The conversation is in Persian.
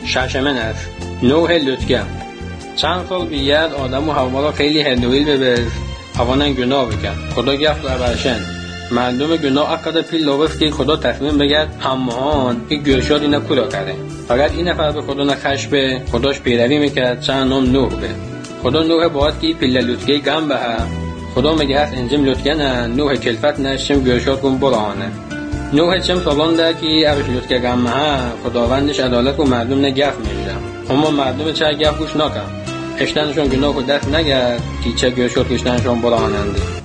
ششمه نوح لطگه. چند سال بیاد آدم و حوا را خیلی هندویل ببر اوانن گناه بکن. خدا گفت و برشن مردم گناه اقدر پیل لابست که خدا تصمیم بگرد همهان این گرشاد اینا کلا کرده. فقط این نفر به خدا نخش به خداش پیروی میکرد چند نام نوح به. خدا نوح باید که پیل لطگه گم به خدا مگه هست انجام لطگه نه نوح کلفت نشم گرشاد کن برانه. نوح چم سالان ده که اوش لطگه گم خداوندش عدالت و مردم نگف میشه. اما مردم چه گف گوش نکن. اشتنشون گناه و دست نگرد که چه گرشاد کشتنشون براننده.